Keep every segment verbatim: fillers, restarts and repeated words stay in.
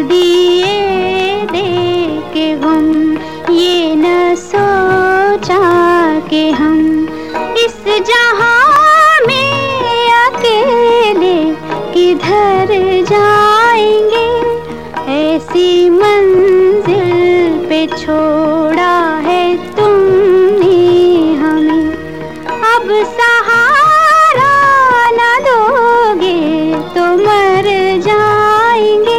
दिए दे के गम, ये न सोचा कि हम इस जहां में अकेले किधर जाएंगे। ऐसी मंजिल पे छोड़ा है तुमने हमें, अब सहारा न दोगे तो मर जाएंगे।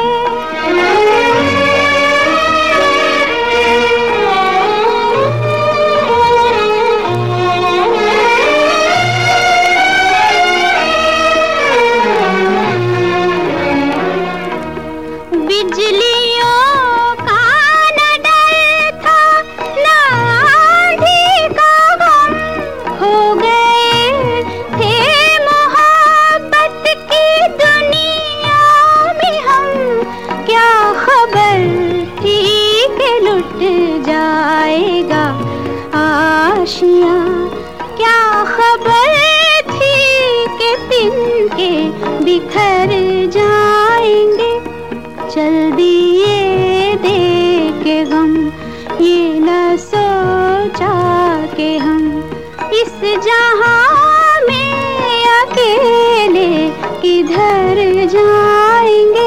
बिजलियों का न डर था, न आंधी का गम, खो गए थे मोहब्बत की दुनिया में हम। क्या खबर थी कि लुट जाएगा आशिया, क्या खबर थी कि तिनके बिखर जाएंगे। चल दिए दे के गम, ये न सोचा कि हम इस जहां में अकेले किधर जाएंगे।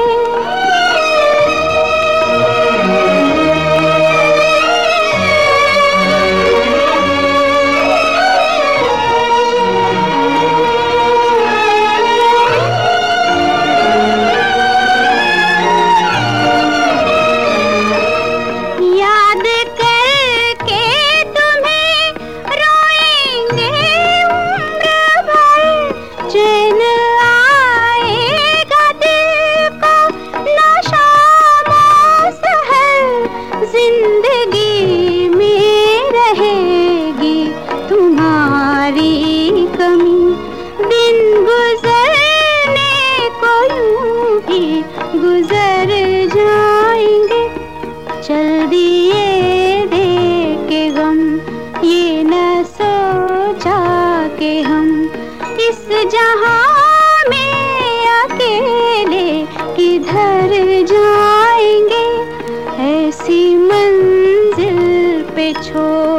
चैन आएगा दिल को न शाम सहर, जिंदगी में रहेगी तुम्हारी कमी। दिन गुजरने को यूं ही गुजर जाएंगे। चल दिए दे के गम, ये न सोचा कि हम इस जहां में अकेले किधर जाएंगे। ऐसी मंजिल पे छोड़